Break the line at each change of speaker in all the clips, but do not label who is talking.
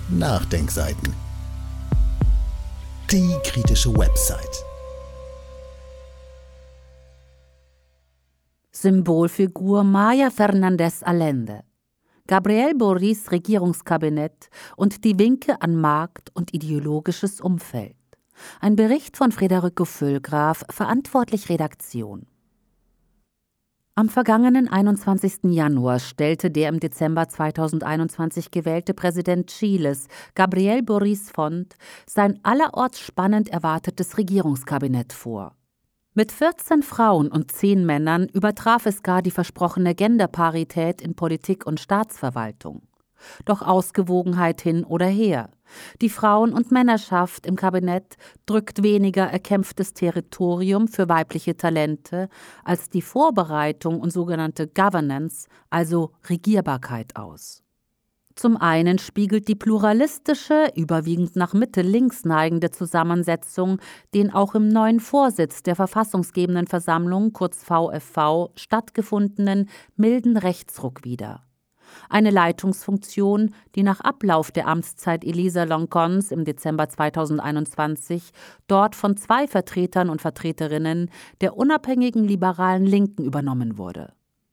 Nachdenkseiten. Die kritische Website.
Symbolfigur Maya Fernández Allende. Gabriel Borics Regierungskabinett und die Winke an Markt und ideologisches Umfeld. Ein Bericht von Federico Füllgraf, verantwortlich Redaktion. Am vergangenen 21. Januar stellte der im Dezember 2021 gewählte Präsident Chiles, Gabriel Borics Font, sein allerorts spannend erwartetes Regierungskabinett vor. Mit 14 Frauen und 10 Männern übertraf es gar die versprochene Genderparität in Politik und Staatsverwaltung. Doch Ausgewogenheit hin oder her. Die Frauen- und Männerschaft im Kabinett drückt weniger erkämpftes Territorium für weibliche Talente als die Vorbereitung und sogenannte Governance, also Regierbarkeit, aus. Zum einen spiegelt die pluralistische, überwiegend nach Mitte-links neigende Zusammensetzung den auch im neuen Vorsitz der Verfassungsgebenden Versammlung, kurz VfV, stattgefundenen milden Rechtsruck wider. Eine Leitungsfunktion, die nach Ablauf der Amtszeit Elisa Loncons im Dezember 2021 dort von 2 Vertretern und Vertreterinnen der unabhängigen liberalen Linken übernommen wurde.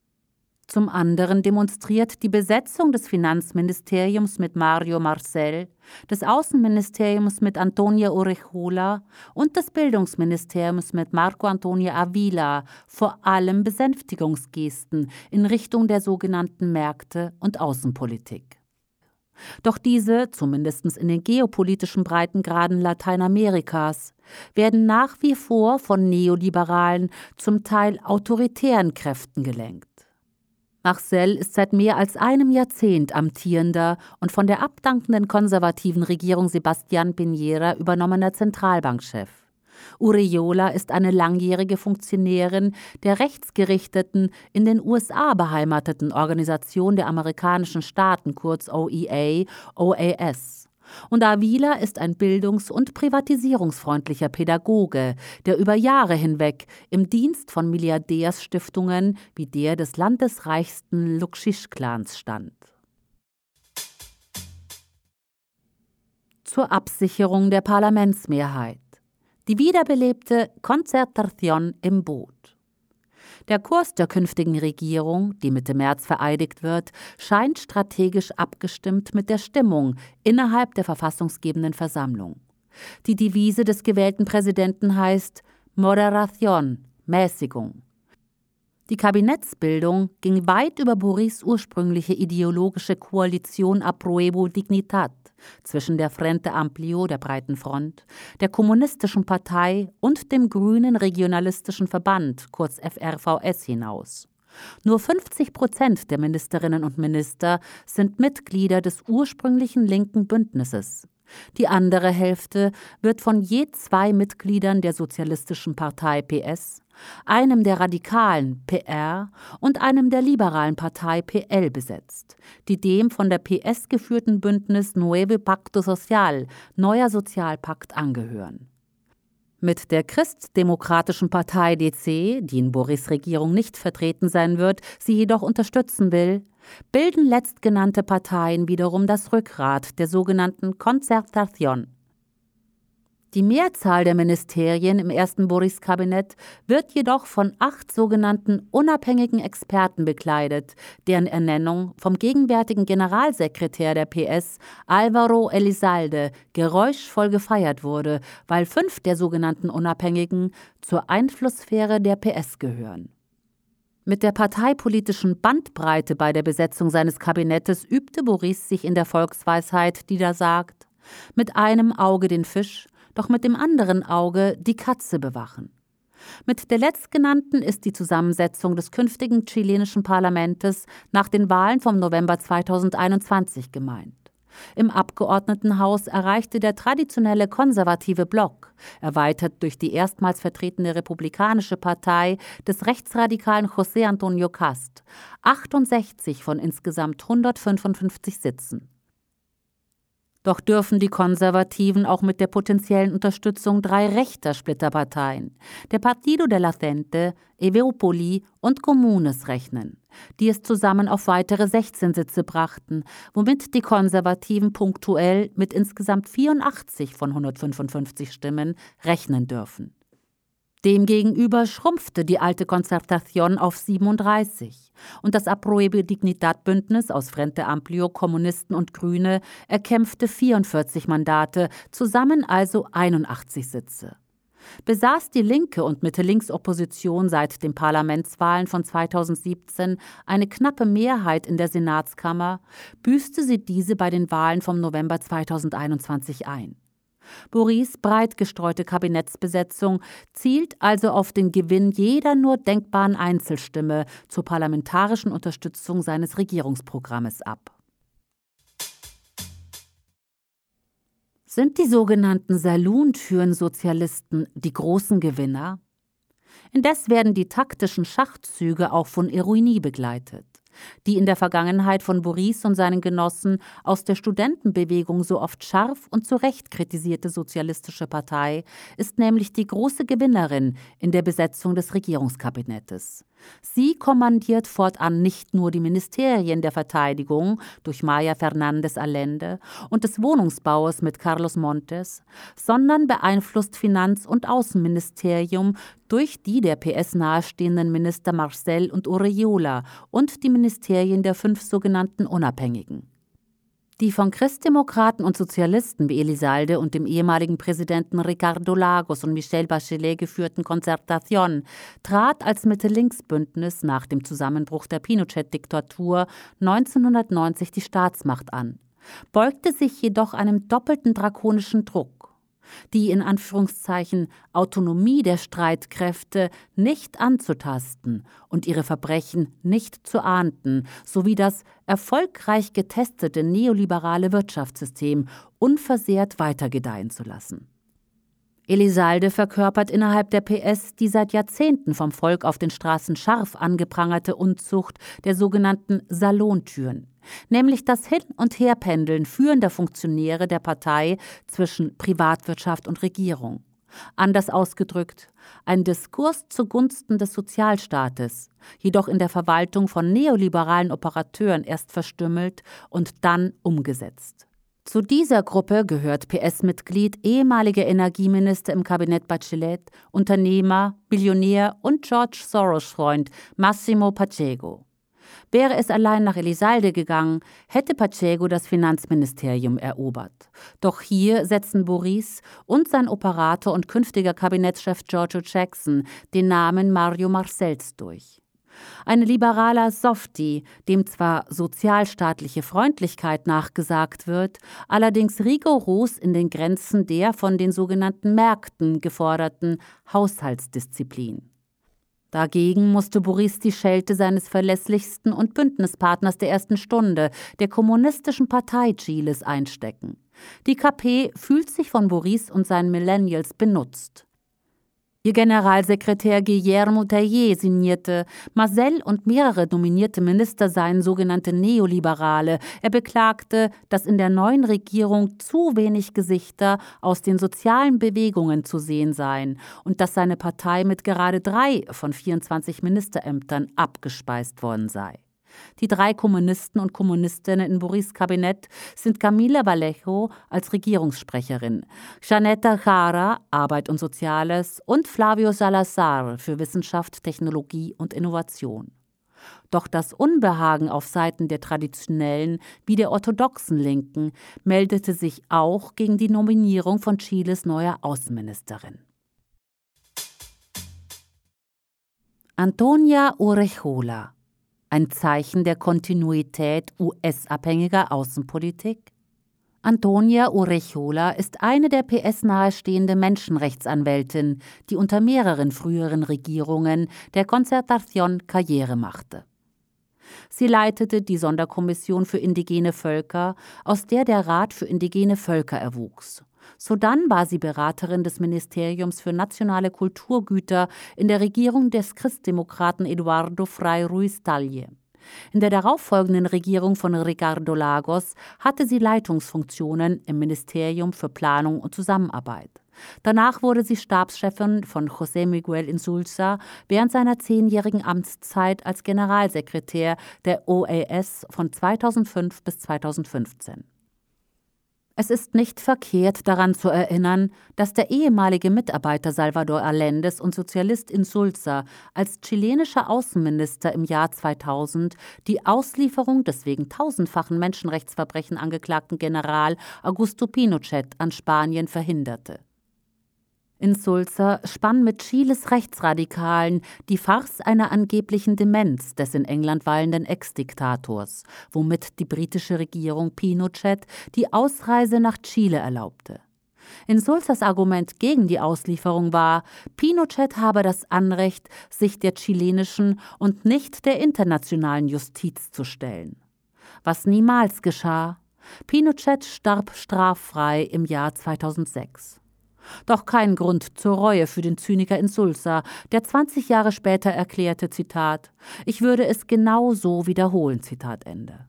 Zum anderen demonstriert die Besetzung des Finanzministeriums mit Mario Marcel, des Außenministeriums mit Antonia Orejuela und des Bildungsministeriums mit Marco Antonio Avila vor allem Besänftigungsgesten in Richtung der sogenannten Märkte und Außenpolitik. Doch diese, zumindest in den geopolitischen Breitengraden Lateinamerikas, werden nach wie vor von neoliberalen, zum Teil autoritären Kräften gelenkt. Marcel ist seit mehr als einem Jahrzehnt amtierender und von der abdankenden konservativen Regierung Sebastián Piñera übernommener Zentralbankchef. Orejuela ist eine langjährige Funktionärin der rechtsgerichteten, in den USA beheimateten Organisation der amerikanischen Staaten, kurz OEA, OAS. Und Avila ist ein bildungs- und privatisierungsfreundlicher Pädagoge, der über Jahre hinweg im Dienst von Milliardärsstiftungen wie der des landesreichsten Luxisch-Clans stand. Zur Absicherung der Parlamentsmehrheit. Die wiederbelebte Concertación im Boot. Der Kurs der künftigen Regierung, die Mitte März vereidigt wird, scheint strategisch abgestimmt mit der Stimmung innerhalb der verfassungsgebenden Versammlung. Die Devise des gewählten Präsidenten heißt Moderación, Mäßigung. Die Kabinettsbildung ging weit über Borics ursprüngliche ideologische Koalition Apruebo Dignidad zwischen der Frente Amplio, der Breiten Front, der Kommunistischen Partei und dem Grünen Regionalistischen Verband, kurz FRVS, hinaus. Nur 50% der Ministerinnen und Minister sind Mitglieder des ursprünglichen linken Bündnisses. Die andere Hälfte wird von je 2 Mitgliedern der Sozialistischen Partei PS, einem der Radikalen PR und einem der liberalen Partei PL besetzt, die dem von der PS geführten Bündnis Nuevo Pacto Social, Neuer Sozialpakt, angehören. Mit der Christdemokratischen Partei DC, die in Borics Regierung nicht vertreten sein wird, sie jedoch unterstützen will, bilden letztgenannte Parteien wiederum das Rückgrat der sogenannten Concertación. Die Mehrzahl der Ministerien im ersten Borics-Kabinett wird jedoch von 8 sogenannten unabhängigen Experten bekleidet, deren Ernennung vom gegenwärtigen Generalsekretär der PS, Álvaro Elizalde, geräuschvoll gefeiert wurde, weil 5 der sogenannten Unabhängigen zur Einflusssphäre der PS gehören. Mit der parteipolitischen Bandbreite bei der Besetzung seines Kabinettes übte Borics sich in der Volksweisheit, die da sagt: Mit einem Auge den Fisch, doch mit dem anderen Auge die Katze bewachen. Mit der letztgenannten ist die Zusammensetzung des künftigen chilenischen Parlaments nach den Wahlen vom November 2021 gemeint. Im Abgeordnetenhaus erreichte der traditionelle konservative Block, erweitert durch die erstmals vertretene Republikanische Partei des rechtsradikalen José Antonio Cast, 68 von insgesamt 155 Sitzen. Doch dürfen die Konservativen auch mit der potenziellen Unterstützung 3 rechter Splitterparteien, der Partido de la Gente, Everopoli und Comunes, rechnen, die es zusammen auf weitere 16 Sitze brachten, womit die Konservativen punktuell mit insgesamt 84 von 155 Stimmen rechnen dürfen. Demgegenüber schrumpfte die alte Concertación auf 37 und das Apruebo Dignidad-Bündnis aus Frente Amplio, Kommunisten und Grüne erkämpfte 44 Mandate, zusammen also 81 Sitze. Besaß die linke und Mitte-Links-Opposition seit den Parlamentswahlen von 2017 eine knappe Mehrheit in der Senatskammer, büßte sie diese bei den Wahlen vom November 2021 ein. Boris' breit gestreute Kabinettsbesetzung zielt also auf den Gewinn jeder nur denkbaren Einzelstimme zur parlamentarischen Unterstützung seines Regierungsprogrammes ab. Sind die sogenannten Salontüren-Sozialisten die großen Gewinner? Indes werden die taktischen Schachzüge auch von Ironie begleitet. Die in der Vergangenheit von Boris und seinen Genossen aus der Studentenbewegung so oft scharf und zu Recht kritisierte Sozialistische Partei ist nämlich die große Gewinnerin in der Besetzung des Regierungskabinettes. Sie kommandiert fortan nicht nur die Ministerien der Verteidigung durch Maya Fernández Allende und des Wohnungsbaues mit Carlos Montes, sondern beeinflusst Finanz- und Außenministerium durch die der PS nahestehenden Minister Marcel und Urrejola und die Ministerien der 5 sogenannten Unabhängigen. Die von Christdemokraten und Sozialisten wie Elizalde und dem ehemaligen Präsidenten Ricardo Lagos und Michelle Bachelet geführten Concertación trat als Mitte-Links-Bündnis nach dem Zusammenbruch der Pinochet-Diktatur 1990 die Staatsmacht an, beugte sich jedoch einem doppelten drakonischen Druck. Die in Anführungszeichen Autonomie der Streitkräfte nicht anzutasten und ihre Verbrechen nicht zu ahnden, sowie das erfolgreich getestete neoliberale Wirtschaftssystem unversehrt weitergedeihen zu lassen. Elizalde verkörpert innerhalb der PS die seit Jahrzehnten vom Volk auf den Straßen scharf angeprangerte Unzucht der sogenannten Salontüren, nämlich das Hin- und Herpendeln führender Funktionäre der Partei zwischen Privatwirtschaft und Regierung. Anders ausgedrückt, ein Diskurs zugunsten des Sozialstaates, jedoch in der Verwaltung von neoliberalen Operateuren erst verstümmelt und dann umgesetzt. Zu dieser Gruppe gehört PS-Mitglied, ehemaliger Energieminister im Kabinett Bachelet, Unternehmer, Billionär und George Soros-Freund Massimo Pacheco. Wäre es allein nach Elizalde gegangen, hätte Pacheco das Finanzministerium erobert. Doch hier setzen Boris und sein Operator und künftiger Kabinettschef Giorgio Jackson den Namen Mario Marcels durch. Ein liberaler Softie, dem zwar sozialstaatliche Freundlichkeit nachgesagt wird, allerdings rigoros in den Grenzen der von den sogenannten Märkten geforderten Haushaltsdisziplin. Dagegen musste Boris die Schelte seines verlässlichsten und Bündnispartners der ersten Stunde, der Kommunistischen Partei Chiles, einstecken. Die KP fühlt sich von Boris und seinen Millennials benutzt. Ihr Generalsekretär Guillermo Teillet sinnierte, Marcel und mehrere nominierte Minister seien sogenannte Neoliberale. Er beklagte, dass in der neuen Regierung zu wenig Gesichter aus den sozialen Bewegungen zu sehen seien und dass seine Partei mit gerade 3 von 24 Ministerämtern abgespeist worden sei. Die 3 Kommunisten und Kommunistinnen in Boris' Kabinett sind Camila Vallejo als Regierungssprecherin, Janetta Jara, Arbeit und Soziales und Flavio Salazar für Wissenschaft, Technologie und Innovation. Doch das Unbehagen auf Seiten der traditionellen wie der orthodoxen Linken meldete sich auch gegen die Nominierung von Chiles neuer Außenministerin. Antonia Urrejola. Ein Zeichen der Kontinuität US-abhängiger Außenpolitik? Antonia Urrejola ist eine der PS nahestehende Menschenrechtsanwältin, die unter mehreren früheren Regierungen der Concertación Karriere machte. Sie leitete die Sonderkommission für indigene Völker, aus der der Rat für indigene Völker erwuchs. Sodann war sie Beraterin des Ministeriums für nationale Kulturgüter in der Regierung des Christdemokraten Eduardo Frei Ruiz-Tagle. In der darauffolgenden Regierung von Ricardo Lagos hatte sie Leitungsfunktionen im Ministerium für Planung und Zusammenarbeit. Danach wurde sie Stabschefin von José Miguel Insulza während seiner 10-jährigen Amtszeit als Generalsekretär der OAS von 2005 bis 2015. Es ist nicht verkehrt, daran zu erinnern, dass der ehemalige Mitarbeiter Salvador Allende und Sozialist Insulza als chilenischer Außenminister im Jahr 2000 die Auslieferung des wegen tausendfachen Menschenrechtsverbrechen angeklagten General Augusto Pinochet an Spanien verhinderte. Insulza spann mit Chiles Rechtsradikalen die Farce einer angeblichen Demenz des in England weilenden Ex-Diktators, womit die britische Regierung Pinochet die Ausreise nach Chile erlaubte. Insulzas Argument gegen die Auslieferung war, Pinochet habe das Anrecht, sich der chilenischen und nicht der internationalen Justiz zu stellen. Was niemals geschah. Pinochet starb straffrei im Jahr 2006. Doch kein Grund zur Reue für den Zyniker Insulza, der 20 Jahre später erklärte, Zitat, »Ich würde es genau so wiederholen«, Zitat Ende.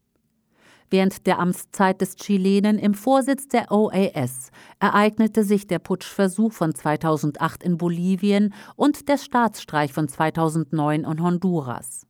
Während der Amtszeit des Chilenen im Vorsitz der OAS ereignete sich der Putschversuch von 2008 in Bolivien und der Staatsstreich von 2009 in Honduras.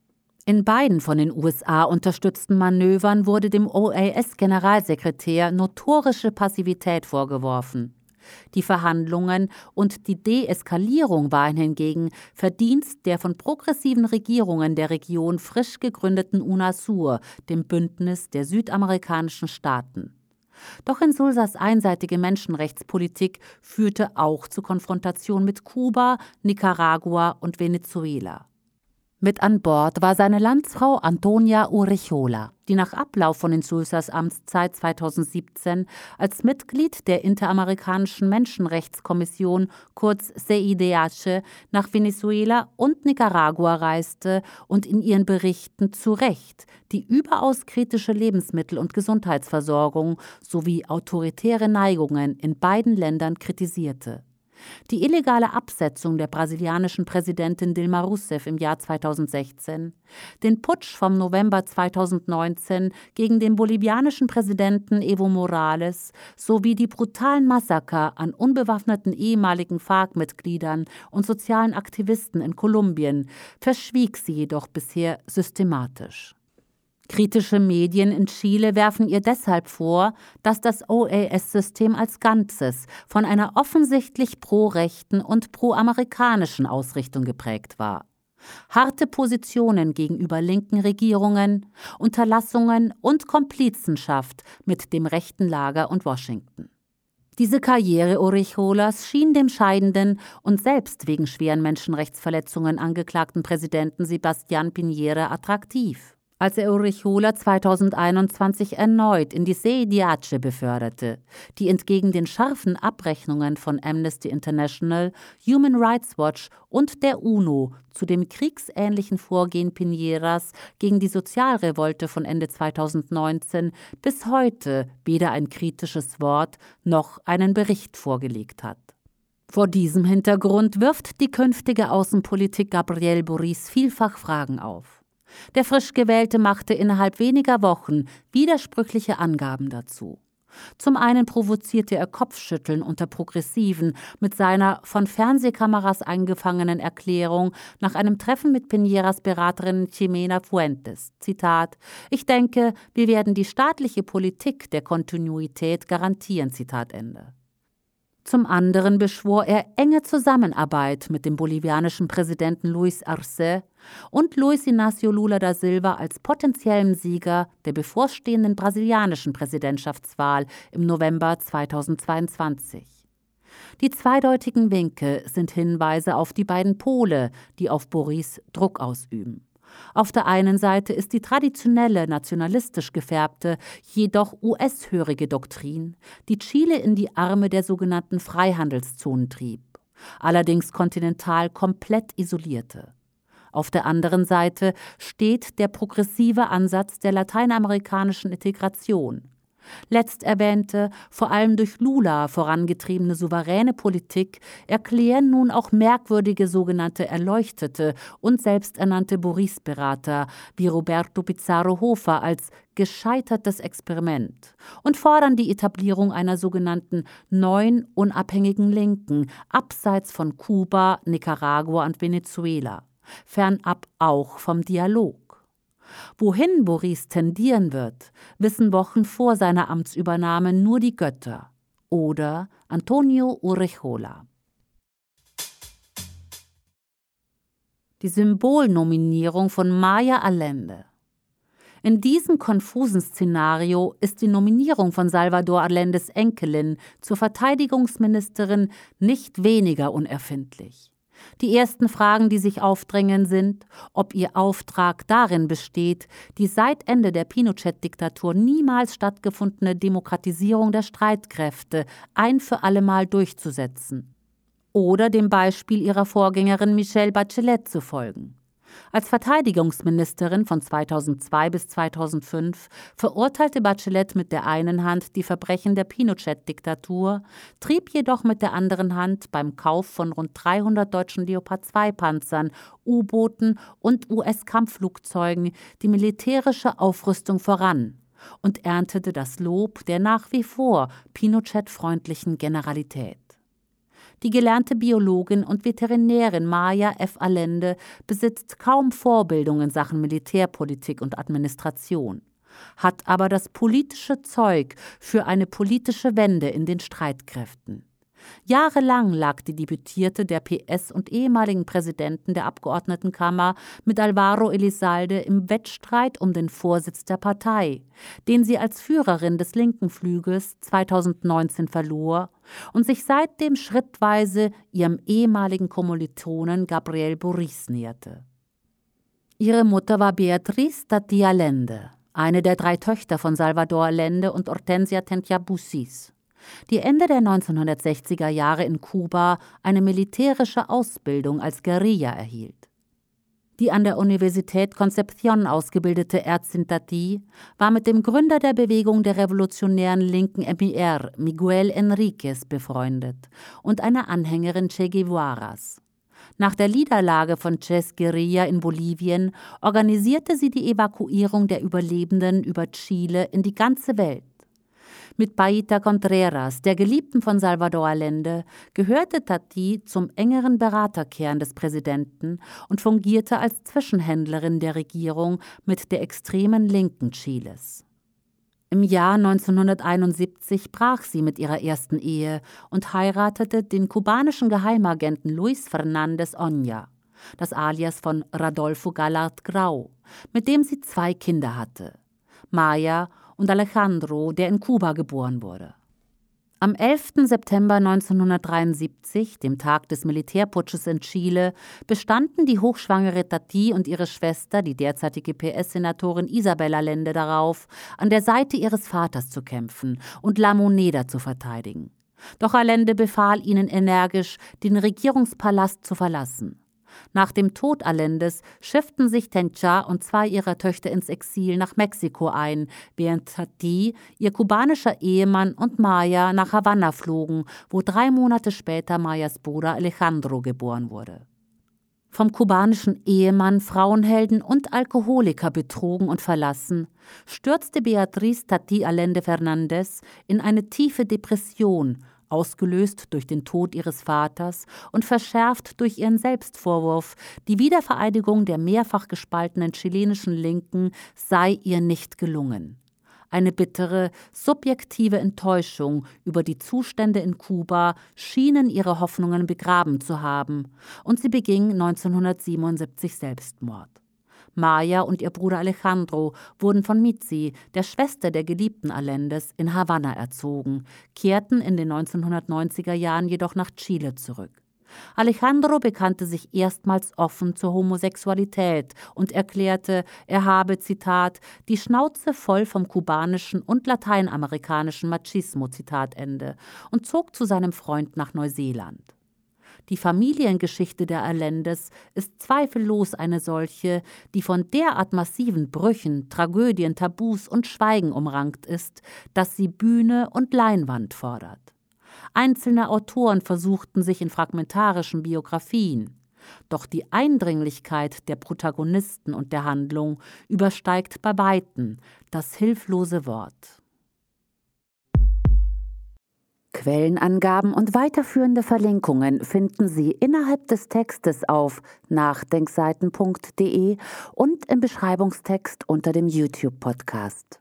In beiden von den USA unterstützten Manövern wurde dem OAS-Generalsekretär notorische Passivität vorgeworfen. Die Verhandlungen und die Deeskalierung waren hingegen Verdienst der von progressiven Regierungen der Region frisch gegründeten UNASUR, dem Bündnis der südamerikanischen Staaten. Doch Insulzas einseitige Menschenrechtspolitik führte auch zu Konfrontation mit Kuba, Nicaragua und Venezuela. Mit an Bord war seine Landsfrau Antonia Urrejola, die nach Ablauf von Insulzas Amtszeit 2017 als Mitglied der Interamerikanischen Menschenrechtskommission, kurz CIDH, nach Venezuela und Nicaragua reiste und in ihren Berichten zu Recht die überaus kritische Lebensmittel- und Gesundheitsversorgung sowie autoritäre Neigungen in beiden Ländern kritisierte. Die illegale Absetzung der brasilianischen Präsidentin Dilma Rousseff im Jahr 2016, den Putsch vom November 2019 gegen den bolivianischen Präsidenten Evo Morales sowie die brutalen Massaker an unbewaffneten ehemaligen FARC-Mitgliedern und sozialen Aktivisten in Kolumbien verschwieg sie jedoch bisher systematisch. Kritische Medien in Chile werfen ihr deshalb vor, dass das OAS-System als Ganzes von einer offensichtlich pro-rechten und pro-amerikanischen Ausrichtung geprägt war. Harte Positionen gegenüber linken Regierungen, Unterlassungen und Komplizenschaft mit dem rechten Lager und Washington. Diese Karriere Urrejolas schien dem scheidenden und selbst wegen schweren Menschenrechtsverletzungen angeklagten Präsidenten Sebastián Piñera attraktiv. Als er Urrejola 2021 erneut in die CIDH beförderte, die entgegen den scharfen Abrechnungen von Amnesty International, Human Rights Watch und der UNO zu dem kriegsähnlichen Vorgehen Piñeras gegen die Sozialrevolte von Ende 2019 bis heute weder ein kritisches Wort noch einen Bericht vorgelegt hat. Vor diesem Hintergrund wirft die künftige Außenpolitik Gabriel Boric vielfach Fragen auf. Der frisch Gewählte machte innerhalb weniger Wochen widersprüchliche Angaben dazu. Zum einen provozierte er Kopfschütteln unter Progressiven mit seiner von Fernsehkameras eingefangenen Erklärung nach einem Treffen mit Piñeras Beraterin Ximena Fuentes. Zitat: »Ich denke, wir werden die staatliche Politik der Kontinuität garantieren«, Zitat Ende. Zum anderen beschwor er enge Zusammenarbeit mit dem bolivianischen Präsidenten Luis Arce und Luis Inácio Lula da Silva als potenziellem Sieger der bevorstehenden brasilianischen Präsidentschaftswahl im November 2022. Die zweideutigen Winke sind Hinweise auf die beiden Pole, die auf Boric Druck ausüben. Auf der einen Seite ist die traditionelle, nationalistisch gefärbte, jedoch US-hörige Doktrin, die Chile in die Arme der sogenannten Freihandelszonen trieb, allerdings kontinental komplett isolierte. Auf der anderen Seite steht der progressive Ansatz der lateinamerikanischen Integration. Letzterwähnte, vor allem durch Lula vorangetriebene souveräne Politik erklären nun auch merkwürdige sogenannte Erleuchtete und selbsternannte Boris-Berater wie Roberto Pizarro Hofer als gescheitertes Experiment und fordern die Etablierung einer sogenannten neuen unabhängigen Linken abseits von Kuba, Nicaragua und Venezuela, fernab auch vom Dialog. Wohin Boris tendieren wird, wissen Wochen vor seiner Amtsübernahme nur die Götter oder Antonio Urrejola. Die Symbolnominierung von Maya Allende. In diesem konfusen Szenario ist die Nominierung von Salvador Allendes Enkelin zur Verteidigungsministerin nicht weniger unerfindlich. Die ersten Fragen, die sich aufdrängen, sind, ob ihr Auftrag darin besteht, die seit Ende der Pinochet-Diktatur niemals stattgefundene Demokratisierung der Streitkräfte ein für allemal durchzusetzen oder dem Beispiel ihrer Vorgängerin Michelle Bachelet zu folgen. Als Verteidigungsministerin von 2002 bis 2005 verurteilte Bachelet mit der einen Hand die Verbrechen der Pinochet-Diktatur, trieb jedoch mit der anderen Hand beim Kauf von rund 300 deutschen Leopard-2-Panzern, U-Booten und US-Kampfflugzeugen die militärische Aufrüstung voran und erntete das Lob der nach wie vor Pinochet-freundlichen Generalität. Die gelernte Biologin und Veterinärin Maya F. Allende besitzt kaum Vorbildung in Sachen Militärpolitik und Administration, hat aber das politische Zeug für eine politische Wende in den Streitkräften. Jahrelang lag die Deputierte der PS und ehemaligen Präsidenten der Abgeordnetenkammer mit Álvaro Elizalde im Wettstreit um den Vorsitz der Partei, den sie als Führerin des linken Flügels 2019 verlor und sich seitdem schrittweise ihrem ehemaligen Kommilitonen Gabriel Boric näherte. Ihre Mutter war Beatriz Tati Allende, eine der 3 Töchter von Salvador Allende und Hortensia Tentia Bussis, die Ende der 1960er Jahre in Kuba eine militärische Ausbildung als Guerilla erhielt. Die an der Universität Concepción ausgebildete Ärztin Tati war mit dem Gründer der Bewegung der revolutionären Linken MIR, Miguel Enríquez, befreundet und eine Anhängerin Che Guevaras. Nach der Niederlage von Ches Guerilla in Bolivien organisierte sie die Evakuierung der Überlebenden über Chile in die ganze Welt. Mit Paita Contreras, der Geliebten von Salvador Allende, gehörte Tati zum engeren Beraterkern des Präsidenten und fungierte als Zwischenhändlerin der Regierung mit der extremen Linken Chiles. Im Jahr 1971 brach sie mit ihrer ersten Ehe und heiratete den kubanischen Geheimagenten Luis Fernández Oña, das Alias von Rodolfo Gallard Grau, mit dem sie 2 Kinder hatte, Maya und Alejandro, der in Kuba geboren wurde. Am 11. September 1973, dem Tag des Militärputsches in Chile, bestanden die hochschwangere Tati und ihre Schwester, die derzeitige PS-Senatorin Isabel Allende, darauf, an der Seite ihres Vaters zu kämpfen und La Moneda zu verteidigen. Doch Allende befahl ihnen energisch, den Regierungspalast zu verlassen. Nach dem Tod Allendes schifften sich Tencha und 2 ihrer Töchter ins Exil nach Mexiko ein, während Tati, ihr kubanischer Ehemann und Maya nach Havanna flogen, wo 3 Monate später Mayas Bruder Alejandro geboren wurde. Vom kubanischen Ehemann, Frauenhelden und Alkoholiker betrogen und verlassen, stürzte Beatriz Tati Allende Fernández in eine tiefe Depression, ausgelöst durch den Tod ihres Vaters und verschärft durch ihren Selbstvorwurf, die Wiedervereinigung der mehrfach gespaltenen chilenischen Linken sei ihr nicht gelungen. Eine bittere, subjektive Enttäuschung über die Zustände in Kuba schienen ihre Hoffnungen begraben zu haben, und sie beging 1977 Selbstmord. Maya und ihr Bruder Alejandro wurden von Mitzi, der Schwester der geliebten Allendes, in Havanna erzogen, kehrten in den 1990er Jahren jedoch nach Chile zurück. Alejandro bekannte sich erstmals offen zur Homosexualität und erklärte, er habe, Zitat, die Schnauze voll vom kubanischen und lateinamerikanischen Machismo, Zitat Ende, und zog zu seinem Freund nach Neuseeland. Die Familiengeschichte der Allendes ist zweifellos eine solche, die von derart massiven Brüchen, Tragödien, Tabus und Schweigen umrankt ist, dass sie Bühne und Leinwand fordert. Einzelne Autoren versuchten sich in fragmentarischen Biografien. Doch die Eindringlichkeit der Protagonisten und der Handlung übersteigt bei Weitem das hilflose Wort. Quellenangaben und weiterführende Verlinkungen finden Sie innerhalb des Textes auf nachdenkseiten.de und im Beschreibungstext unter dem YouTube-Podcast.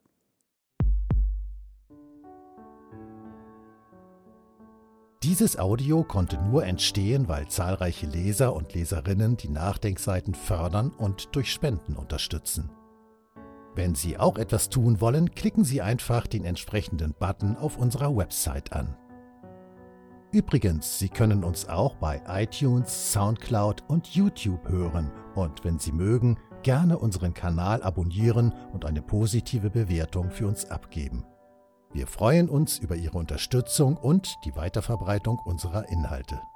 Dieses Audio konnte nur entstehen, weil zahlreiche Leser und Leserinnen die Nachdenkseiten fördern und durch Spenden unterstützen. Wenn Sie auch etwas tun wollen, klicken Sie einfach den entsprechenden Button auf unserer Website an. Übrigens, Sie können uns auch bei iTunes, Soundcloud und YouTube hören und wenn Sie mögen, gerne unseren Kanal abonnieren und eine positive Bewertung für uns abgeben. Wir freuen uns über Ihre Unterstützung und die Weiterverbreitung unserer Inhalte.